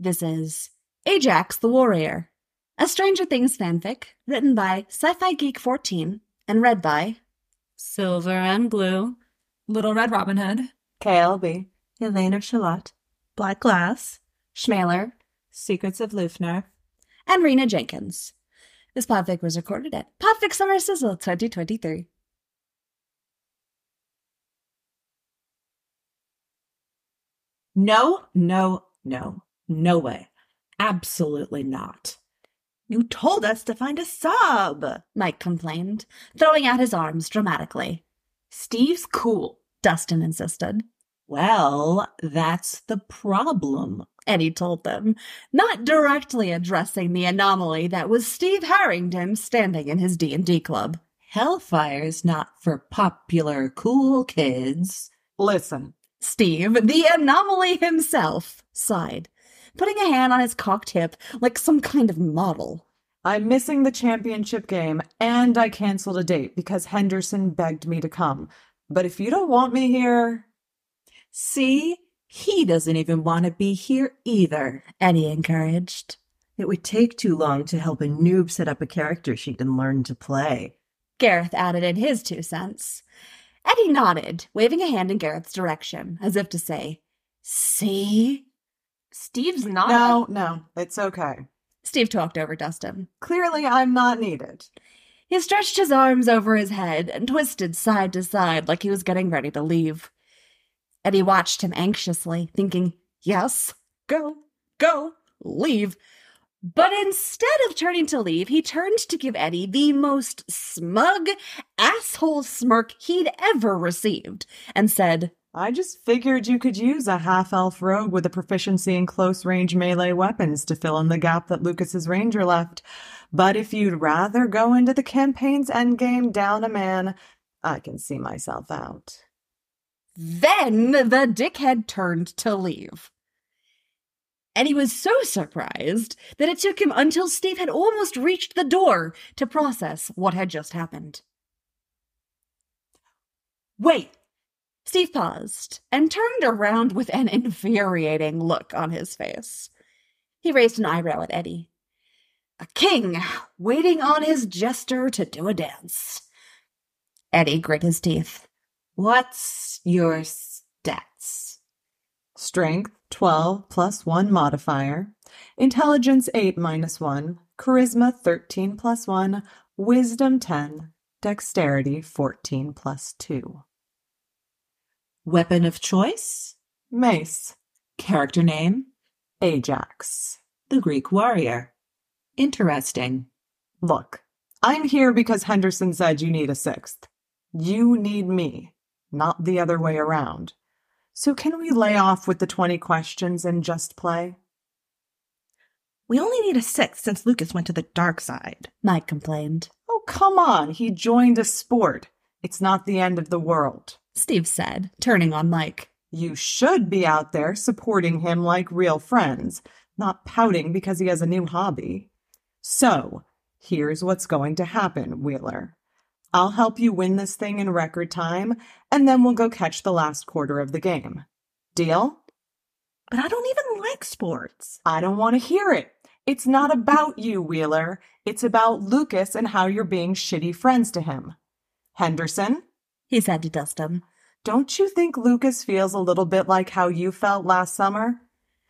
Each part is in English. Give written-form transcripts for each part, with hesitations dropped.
This is Ajax the Warrior, a Stranger Things fanfic written by Sci-Fi Geek 14 and read by Silver and Blue, Little Red Robin Hood, KLB, Elena Shalat, Black Glass, Schmaler, Secrets of Lufner, and Rena Jenkins. This podfic was recorded at Podfic Summer Sizzle 2023. No way. Absolutely not. you told us to find a sub. Mike complained, throwing out his arms dramatically. Steve's cool. Dustin insisted. Well, that's the problem. Eddie told them, not directly addressing the anomaly that was Steve Harrington standing in his D&D club. Hellfire's not for popular cool kids. Listen, Steve, the anomaly himself, sighed, putting a hand on his cocked hip like some kind of model. I'm missing the championship game, and I canceled a date because Henderson begged me to come. But if you don't want me here... See? He doesn't even want to be here either, Eddie encouraged. It would take too long to help a noob set up a character sheet and learn to play. Gareth added in his 2 cents. Eddie nodded, waving a hand in Gareth's direction, as if to say, see? Steve's not. No, it's okay. Steve talked over Dustin. Clearly, I'm not needed. He stretched his arms over his head and twisted side to side like he was getting ready to leave. Eddie watched him anxiously, thinking, yes, go, leave. But instead of turning to leave, he turned to give Eddie the most smug asshole smirk he'd ever received and said, I just figured you could use a half-elf rogue with a proficiency in close-range melee weapons to fill in the gap that Lucas's ranger left. But if you'd rather go into the campaign's endgame down a man, I can see myself out. Then the dickhead turned to leave. Eddie was so surprised that it took him until Steve had almost reached the door to process what had just happened. Wait! Steve paused and turned around with an infuriating look on his face. He raised an eyebrow at Eddie. A king waiting on his jester to do a dance. Eddie grit his teeth. What's your stats? Strength 12 plus 1 modifier, Intelligence 8 minus 1, Charisma 13 plus 1, Wisdom 10, Dexterity 14 plus 2. Weapon of choice? Mace. Character name? Ajax. The Greek warrior. Interesting. Look, I'm here because Henderson said you need a 6th. You need me, not the other way around. So can we lay off with the 20 questions and just play? We only need a 6th since Lucas went to the dark side, Mike complained. Oh, come on. He joined a sport. It's not the end of the world. Steve said, turning on Mike. You should be out there supporting him like real friends, not pouting because he has a new hobby. So, here's what's going to happen, Wheeler. I'll help you win this thing in record time, and then we'll go catch the last quarter of the game. Deal? but I don't even like sports. I don't want to hear it. It's not about you, Wheeler. It's about Lucas and how you're being shitty friends to him. Henderson? He said to Dustin. Don't you think Lucas feels a little bit like how you felt last summer?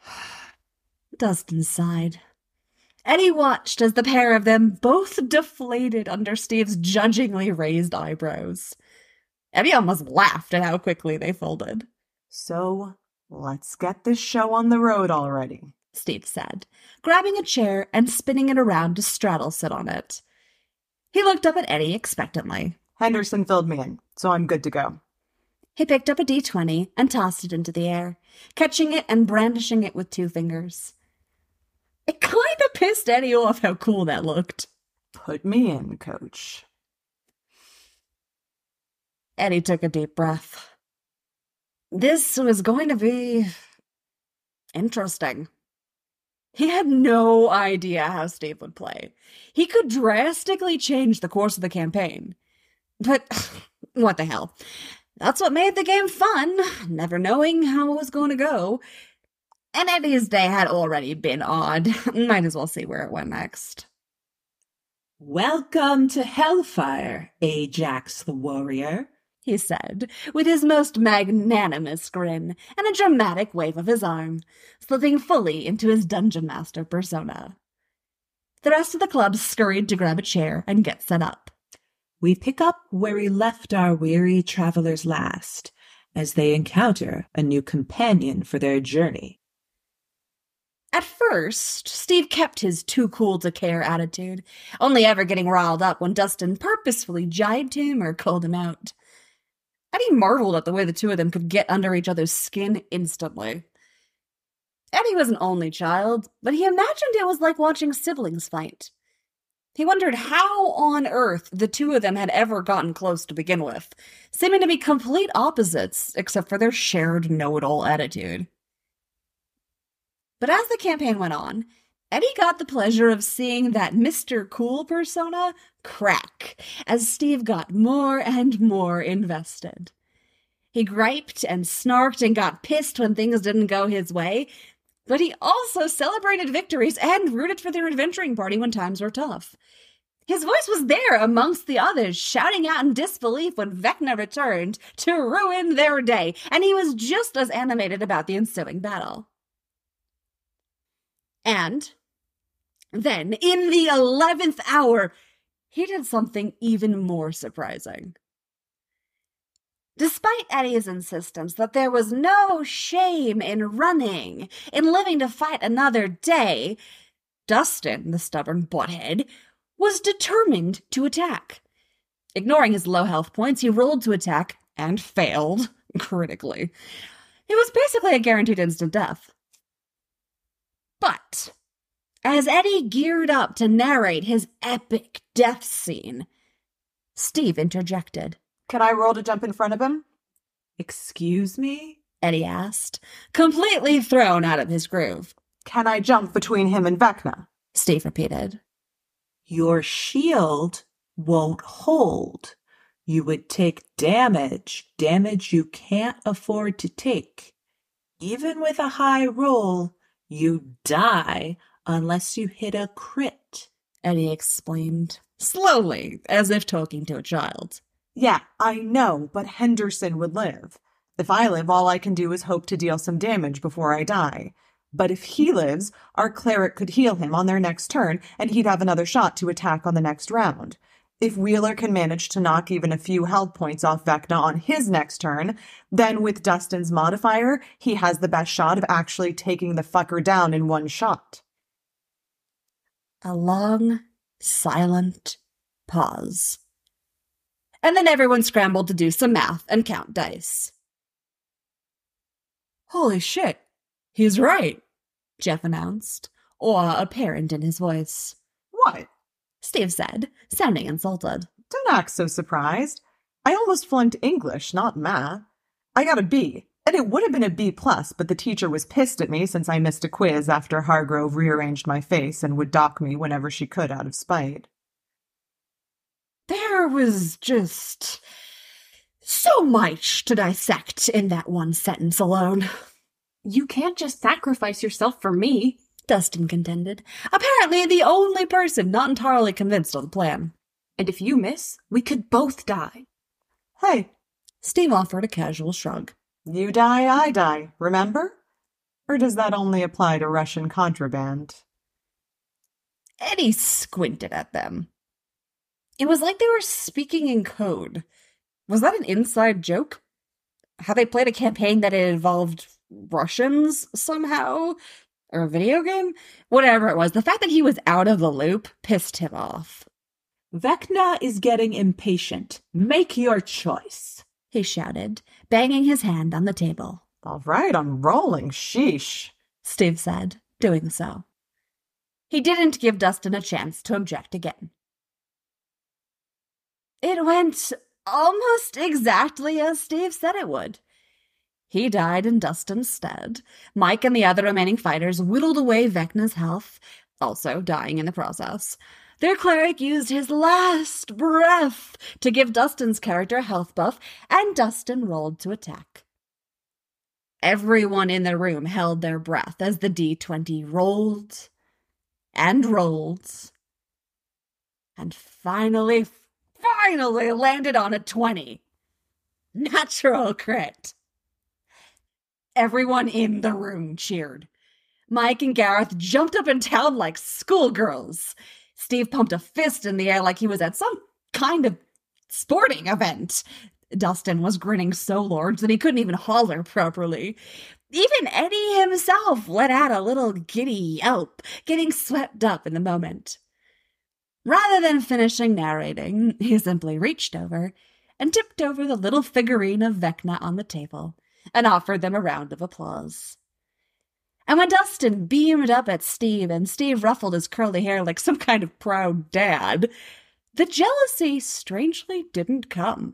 Dustin sighed. Eddie watched as the pair of them both deflated under Steve's judgingly raised eyebrows. Eddie almost laughed at how quickly they folded. So, let's get this show on the road already, Steve said, grabbing a chair and spinning it around to straddle sit on it. He looked up at Eddie expectantly. Henderson filled me in, so I'm good to go. He picked up a D20 and tossed it into the air, catching it and brandishing it with 2 fingers. It kind of pissed Eddie off how cool that looked. Put me in, coach. Eddie took a deep breath. This was going to be interesting. He had no idea how Steve would play. He could drastically change the course of the campaign. But what the hell? That's what made the game fun, never knowing how it was going to go. And Eddie's day had already been odd. Might as well see where it went next. Welcome to Hellfire, Ajax the warrior, he said, with his most magnanimous grin and a dramatic wave of his arm, slipping fully into his Dungeon Master persona. The rest of the club scurried to grab a chair and get set up. We pick up where we left our weary travelers last, as they encounter a new companion for their journey. At first, Steve kept his too-cool-to-care attitude, only ever getting riled up when Dustin purposefully jibed him or called him out. Eddie marveled at the way the two of them could get under each other's skin instantly. Eddie was an only child, but he imagined it was like watching siblings fight. He wondered how on earth the two of them had ever gotten close to begin with, seeming to be complete opposites except for their shared know-it-all attitude. But as the campaign went on, Eddie got the pleasure of seeing that Mr. Cool persona crack as Steve got more and more invested. He griped and snarked and got pissed when things didn't go his way, but he also celebrated victories and rooted for their adventuring party when times were tough. His voice was there amongst the others, shouting out in disbelief when Vecna returned to ruin their day, and he was just as animated about the ensuing battle. And then, in the 11th hour, he did something even more surprising. Despite Eddie's insistence that there was no shame in running, in living to fight another day, Dustin, the stubborn butthead, was determined to attack. Ignoring his low health points, he rolled to attack and failed critically. It was basically a guaranteed instant death. But as Eddie geared up to narrate his epic death scene, Steve interjected. Can I roll to jump in front of him? Excuse me? Eddie asked, completely thrown out of his groove. Can I jump between him and Vecna? Steve repeated. Your shield won't hold. You would take damage you can't afford to take. Even with a high roll, you die unless you hit a crit, Eddie explained, slowly, as if talking to a child. Yeah, I know, but Henderson would live. If I live, all I can do is hope to deal some damage before I die. But if he lives, our cleric could heal him on their next turn, and he'd have another shot to attack on the next round. If Wheeler can manage to knock even a few health points off Vecna on his next turn, then with Dustin's modifier, he has the best shot of actually taking the fucker down in one shot. A long, silent pause. And then everyone scrambled to do some math and count dice. Holy shit, he's right, Jeff announced, awe apparent in his voice. What? Steve said, sounding insulted. Don't act so surprised. I almost flunked English, not math. I got a B, and it would have been a B+, but the teacher was pissed at me since I missed a quiz after Hargrove rearranged my face and would dock me whenever she could out of spite. There was just so much to dissect in that one sentence alone. You can't just sacrifice yourself for me, Dustin contended, apparently the only person not entirely convinced of the plan. And if you miss, we could both die. Hey, Steve offered a casual shrug. You die, I die, remember? Or does that only apply to Russian contraband? Eddie squinted at them. It was like they were speaking in code. Was that an inside joke? Had they played a campaign that involved Russians somehow? Or a video game? Whatever it was, the fact that he was out of the loop pissed him off. Vecna is getting impatient. Make your choice, he shouted, banging his hand on the table. All right, I'm rolling, sheesh, Steve said, doing so. He didn't give Dustin a chance to object again. It went almost exactly as Steve said it would. He died in Dustin's stead. Mike and the other remaining fighters whittled away Vecna's health, also dying in the process. Their cleric used his last breath to give Dustin's character a health buff, and Dustin rolled to attack. Everyone in the room held their breath as the D20 rolled and rolled and finally landed on a 20. Natural crit. Everyone in the room cheered. Mike and Gareth jumped up and down like schoolgirls. Steve pumped a fist in the air like he was at some kind of sporting event. Dustin was grinning so large that he couldn't even holler properly. Even Eddie himself let out a little giddy yelp, getting swept up in the moment. Rather than finishing narrating, he simply reached over and tipped over the little figurine of Vecna on the table and offered them a round of applause. And when Dustin beamed up at Steve and Steve ruffled his curly hair like some kind of proud dad, the jealousy strangely didn't come.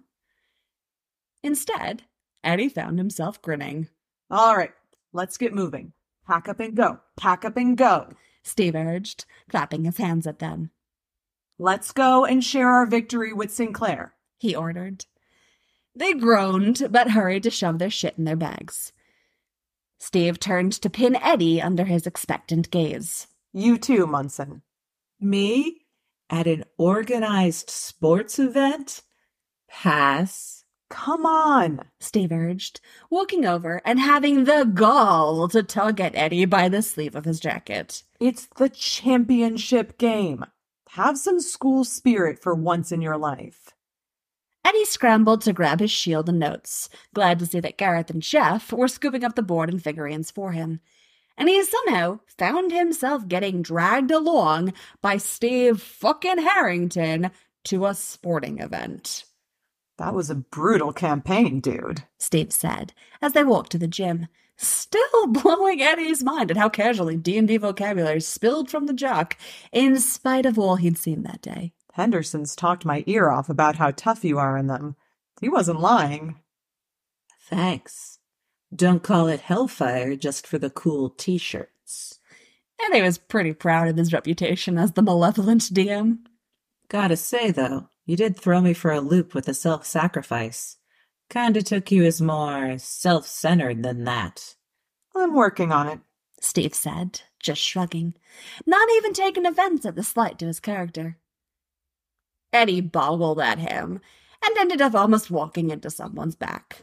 Instead, Eddie found himself grinning. All right, let's get moving. Pack up and go. Pack up and go. Steve urged, clapping his hands at them. Let's go and share our victory with Sinclair, he ordered. They groaned, but hurried to shove their shit in their bags. Steve turned to pin Eddie under his expectant gaze. You too, Munson. Me? At an organized sports event? Pass. Come on, Steve urged, walking over and having the gall to tug at Eddie by the sleeve of his jacket. It's the championship game. Have some school spirit for once in your life. Eddie scrambled to grab his shield and notes, glad to see that Gareth and Jeff were scooping up the board and figurines for him. And he somehow found himself getting dragged along by Steve fucking Harrington to a sporting event. That was a brutal campaign, dude, Steve said as they walked to the gym, still blowing Eddie's mind at how casually D&D vocabulary spilled from the jock in spite of all he'd seen that day. Henderson's talked my ear off about how tough you are in them. He wasn't lying. Thanks. Don't call it Hellfire just for the cool t-shirts. Eddie was pretty proud of his reputation as the malevolent DM. Gotta say, though, you did throw me for a loop with the self-sacrifice. Kinda took you as more self-centered than that. I'm working on it, Steve said, just shrugging, not even taking offense at the slight to his character. Eddie boggled at him and ended up almost walking into someone's back.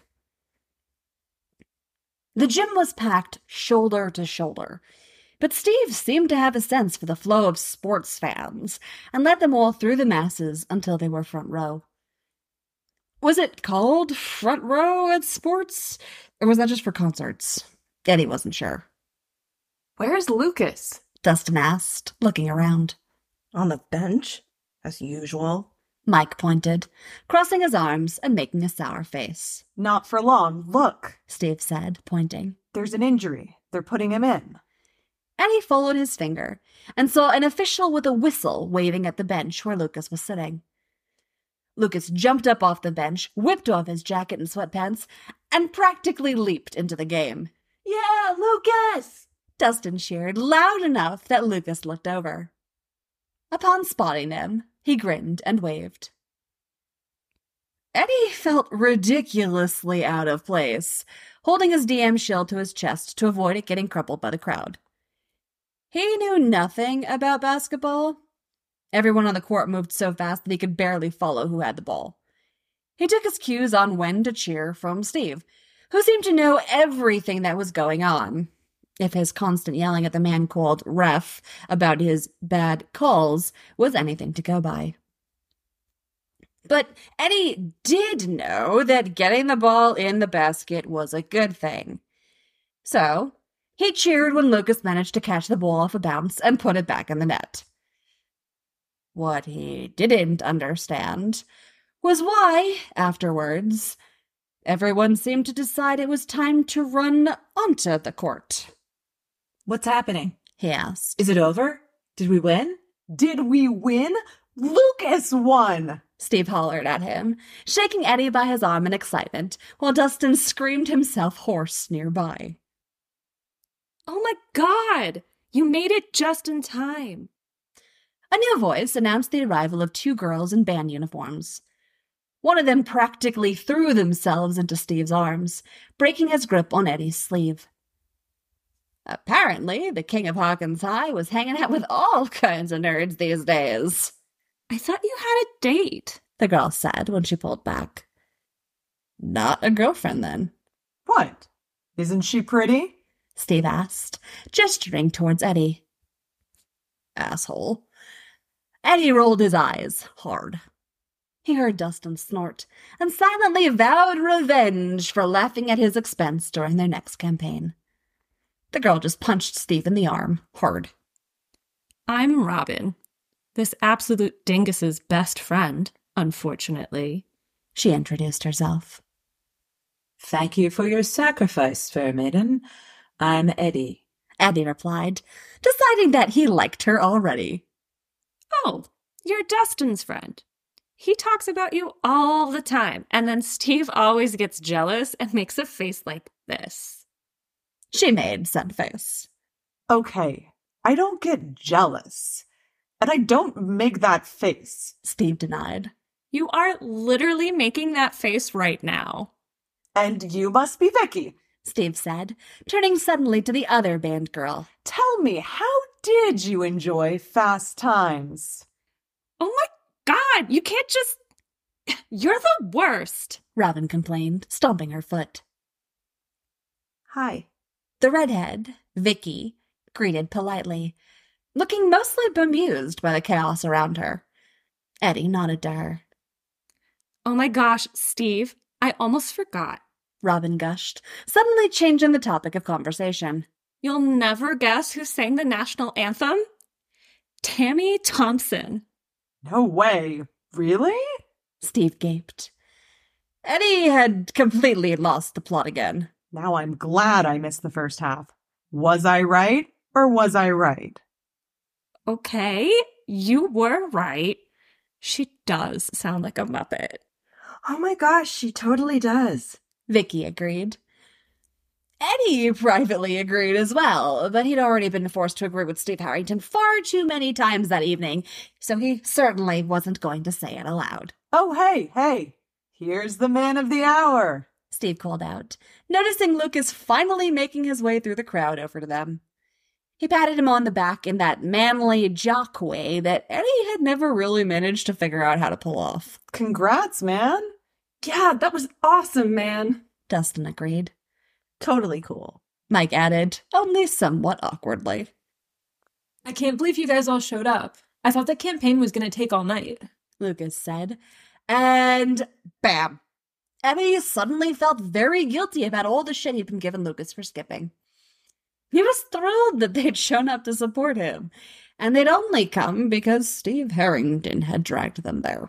The gym was packed shoulder to shoulder, but Steve seemed to have a sense for the flow of sports fans and led them all through the masses until they were front row. Was it called front row at sports, or was that just for concerts? Eddie wasn't sure. Where's Lucas? Dustin asked, looking around. On the bench, as usual. Mike pointed, crossing his arms and making a sour face. Not for long. Look, Steve said, pointing. There's an injury. They're putting him in. Eddie followed his finger and saw an official with a whistle waving at the bench where Lucas was sitting. Lucas jumped up off the bench, whipped off his jacket and sweatpants, and practically leaped into the game. Yeah, Lucas! Dustin cheered loud enough that Lucas looked over. Upon spotting him, he grinned and waved. Eddie felt ridiculously out of place, holding his DM shield to his chest to avoid it getting crumpled by the crowd. He knew nothing about basketball. Everyone on the court moved so fast that he could barely follow who had the ball. He took his cues on when to cheer from Steve, who seemed to know everything that was going on. If his constant yelling at the man called Ref about his bad calls was anything to go by. But Eddie did know that getting the ball in the basket was a good thing. So he cheered when Lucas managed to catch the ball off a bounce and put it back in the net. What he didn't understand was why, afterwards, everyone seemed to decide it was time to run onto the court. What's happening? He asked. Is it over? Did we win? Did we win? Lucas won! Steve hollered at him, shaking Eddie by his arm in excitement, while Dustin screamed himself hoarse nearby. Oh my God! You made it just in time. A new voice announced the arrival of two girls in band uniforms. One of them practically threw themselves into Steve's arms, breaking his grip on Eddie's sleeve. Apparently, the king of Hawkins High was hanging out with all kinds of nerds these days. I thought you had a date, The girl said when she pulled back. Not a girlfriend, then? What? Isn't she pretty? Steve asked, gesturing towards Eddie. Asshole. Eddie rolled his eyes hard. He heard Dustin snort and silently vowed revenge for laughing at his expense during their next campaign. The girl just punched Steve in the arm, hard. I'm Robin, this absolute dingus's best friend, unfortunately. She introduced herself. Thank you for your sacrifice, fair maiden. I'm Eddie. Eddie replied, deciding that he liked her already. Oh, you're Dustin's friend. He talks about you all the time, and then Steve always gets jealous and makes a face like this. She made said face. Okay, I don't get jealous. And I don't make that face. Steve denied. You are literally making that face right now. And you must be Vicky. Steve said, turning suddenly to the other band girl. Tell me, how did you enjoy Fast Times? Oh my God, you can't just... You're the worst. Robin complained, stomping her foot. Hi. The redhead, Vicky, greeted politely, looking mostly bemused by the chaos around her. Eddie nodded to her. Oh my gosh, Steve, I almost forgot. Robin gushed, suddenly changing the topic of conversation. You'll never guess who sang the national anthem? Tammy Thompson. No way. Really? Steve gaped. Eddie had completely lost the plot again. Now I'm glad I missed the first half. Was I right or was I right? Okay, you were right. She does sound like a Muppet. Oh my gosh, she totally does. Vicky agreed. Eddie privately agreed as well, but he'd already been forced to agree with Steve Harrington far too many times that evening, so he certainly wasn't going to say it aloud. Oh, hey, here's the man of the hour. Steve called out, noticing Lucas finally making his way through the crowd over to them. He patted him on the back in that manly jock way that Eddie had never really managed to figure out how to pull off. Congrats, man. Yeah, that was awesome, man. Dustin agreed. Totally cool. Mike added, only somewhat awkwardly. I can't believe you guys all showed up. I thought the campaign was going to take all night. Lucas said, and bam. Eddie suddenly felt very guilty about all the shit he'd been giving Lucas for skipping. He was thrilled that they'd shown up to support him, and they'd only come because Steve Harrington had dragged them there.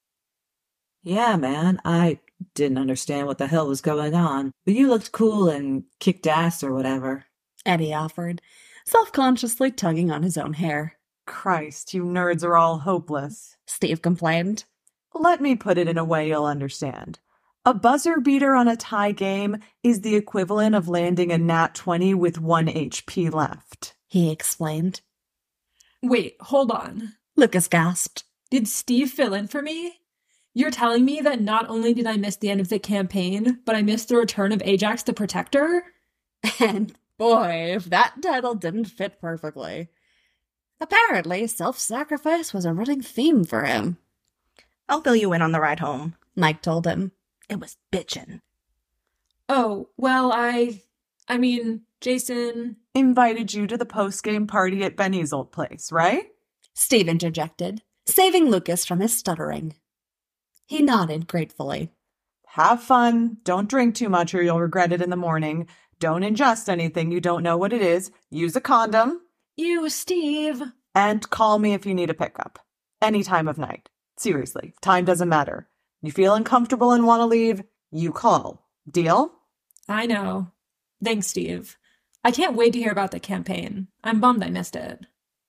Yeah, man, I didn't understand what the hell was going on, but you looked cool and kicked ass or whatever. Eddie offered, self-consciously tugging on his own hair. Christ, you nerds are all hopeless. Steve complained. Let me put it in a way you'll understand. A buzzer beater on a tie game is the equivalent of landing a nat 20 with 1 HP left. He explained. Wait, hold on. Lucas gasped. Did Steve fill in for me? You're telling me that not only did I miss the end of the campaign, but I missed the return of Ajax the Protector? And boy, if that title didn't fit perfectly. Apparently, self-sacrifice was a running theme for him. I'll fill you in on the ride home. Mike told him. It was bitchin'. Oh, well, I mean, Jason... Invited you to the post-game party at Benny's old place, right? Steve interjected, saving Lucas from his stuttering. He nodded gratefully. Have fun. Don't drink too much or you'll regret it in the morning. Don't ingest anything you don't know what it is. Use a condom. You, Steve. And call me if you need a pickup. Any time of night. Seriously, time doesn't matter. You feel uncomfortable and want to leave, you call. Deal? I know. Thanks, Steve. I can't wait to hear about the campaign. I'm bummed I missed it.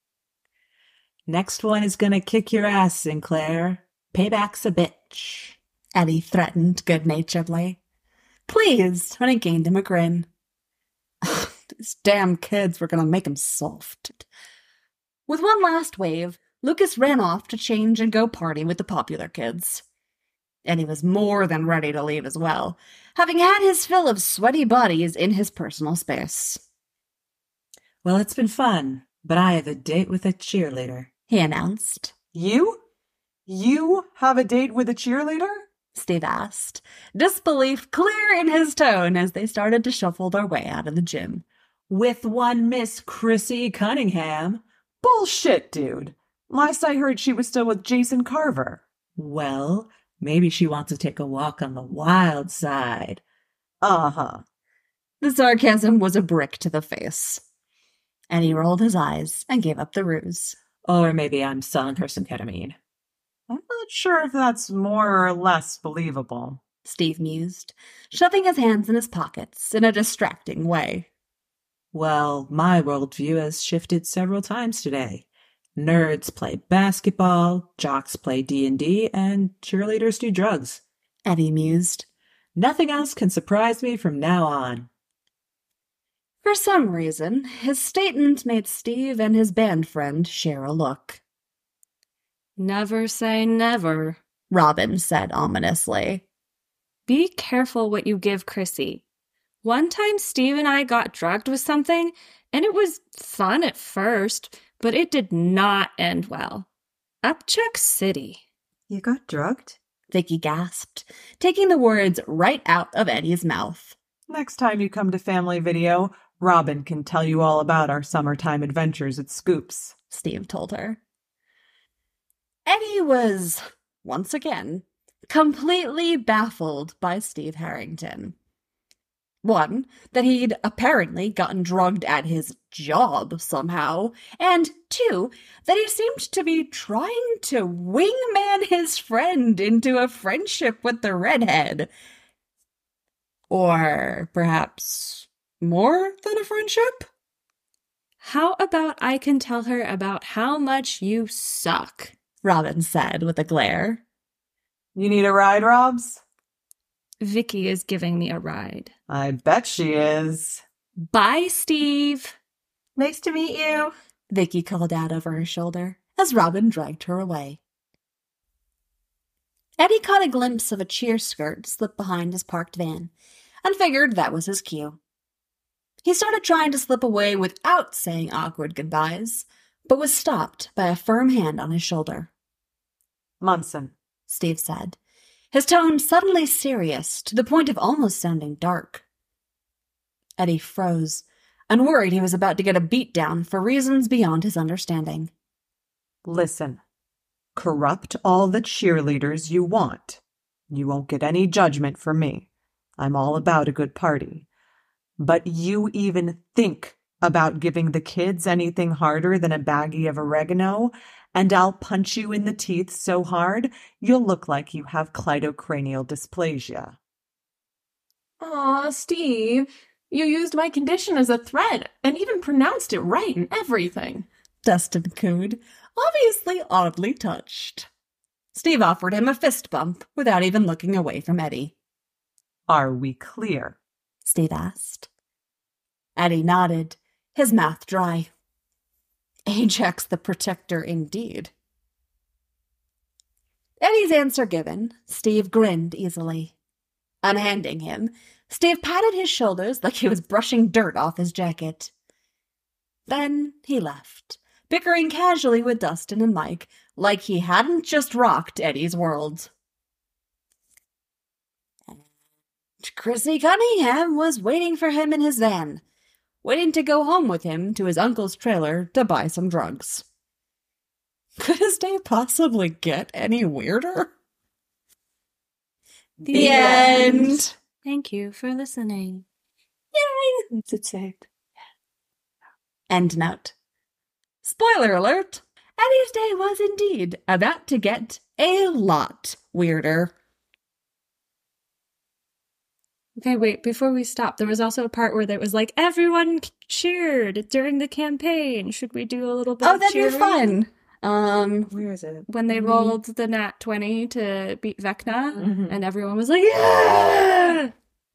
Next one is gonna kick your ass, Sinclair. Payback's a bitch. Eddie threatened good-naturedly. Pleased when it gained him a grin. These damn kids were going to make him soft. With one last wave, Lucas ran off to change and go party with the popular kids. Eddie was more than ready to leave as well, having had his fill of sweaty bodies in his personal space. Well, it's been fun, but I have a date with a cheerleader. He announced. You? You have a date with a cheerleader? Steve asked, disbelief clear in his tone as they started to shuffle their way out of the gym. With one Miss Chrissy Cunningham. Bullshit, dude. Last I heard she was still with Jason Carver. Well, maybe she wants to take a walk on the wild side. Uh-huh. The sarcasm was a brick to the face. And he rolled his eyes and gave up the ruse. Or maybe I'm selling her some ketamine. I'm not sure if that's more or less believable. Steve mused, shoving his hands in his pockets in a distracting way. Well, my worldview has shifted several times today. Nerds play basketball, jocks play D&D, and cheerleaders do drugs. Eddie mused. Nothing else can surprise me from now on. For some reason, his statement made Steve and his band friend share a look. Never say never. Robin said ominously. Be careful what you give Chrissy. One time Steve and I got drugged with something, and it was fun at first, but it did not end well. Upchuck City. You got drugged? Vicky gasped, taking the words right out of Eddie's mouth. Next time you come to Family Video, Robin can tell you all about our summertime adventures at Scoops, Steve told her. Eddie was, once again, completely baffled by Steve Harrington. One, that he'd apparently gotten drugged at his job somehow, and two, that he seemed to be trying to wingman his friend into a friendship with the redhead. Or perhaps more than a friendship? How about I can tell her about how much you suck? Robin said with a glare. You need a ride, Robs? Vicky is giving me a ride. I bet she is. Bye, Steve. Nice to meet you. Vicky called out over her shoulder as Robin dragged her away. Eddie caught a glimpse of a cheer skirt slip behind his parked van and figured that was his cue. He started trying to slip away without saying awkward goodbyes, but was stopped by a firm hand on his shoulder. Munson, Steve said, his tone suddenly serious to the point of almost sounding dark. Eddie froze and worried he was about to get a beatdown for reasons beyond his understanding. listen. Corrupt all the cheerleaders you want. You won't get any judgment from me. I'm all about a good party. But you even think about giving the kids anything harder than a baggie of oregano, and I'll punch you in the teeth so hard you'll look like you have cleidocranial dysplasia. Aw, Steve, you used my condition as a threat and even pronounced it right and everything. Dustin cooed, obviously oddly touched. Steve offered him a fist bump without even looking away from Eddie. Are we clear? Steve asked. Eddie nodded, his mouth dry. Ajax the Protector indeed. Eddie's answer given, Steve grinned easily. Unhanding him, Steve patted his shoulders like he was brushing dirt off his jacket. Then he left, bickering casually with Dustin and Mike like he hadn't just rocked Eddie's world. And Chrissy Cunningham was waiting for him in his van, waiting to go home with him to his uncle's trailer to buy some drugs. Could his day possibly get any weirder? The end. Thank you for listening. Yay! It's it. End note. Spoiler alert. Eddie's day was indeed about to get a lot weirder. Okay, wait, before we stop, there was also a part where there was like, everyone cheered during the campaign. Should we do a little bit of That'd be cheering? fun. Where is it? When they rolled the nat 20 to beat Vecna, and everyone was like, yeah!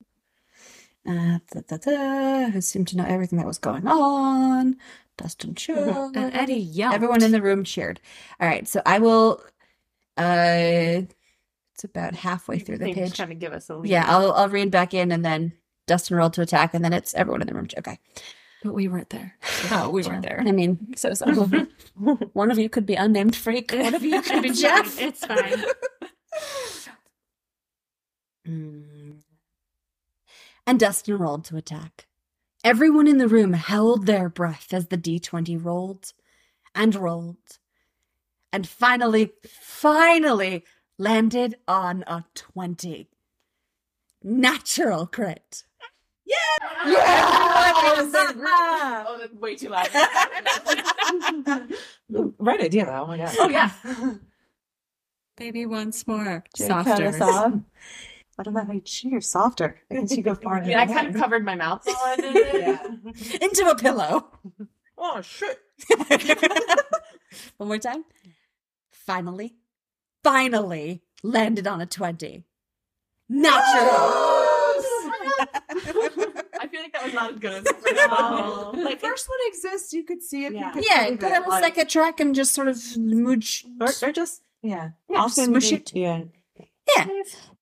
Who seemed to know everything that was going on. Dustin cheered. And Eddie yelled. Everyone in the room cheered. All right, so I will... It's It's about halfway through the page. Trying to give us a lead. Yeah, I'll read back in, and then Dustin rolled to attack, and then it's everyone in the room. Okay. But we weren't there. Oh, we weren't there. I mean, so one of you could be unnamed freak. One of you could be Jeff. It's fine. And Dustin rolled to attack. Everyone in the room held their breath as the D20 rolled and rolled. And finally landed on a 20. Natural crit. Oh, that's way too loud. Right idea, though. Oh my god. Oh, yeah. Baby, once more. Jake, Softer. cut us off. What about how you cheer? Softer. I guess you go far enough. I kind of covered my mouth while I did it. Yeah. Into a pillow. Oh, shit. One more time. Finally landed on a 20. Natural. I feel like that was not as good as the first one. Like, first one exists. You could see it. Yeah. You could Yeah, prove put it, on a second track and just sort of mooch. or just, yeah. Yeah, Often smush we- it. Yeah. Yeah.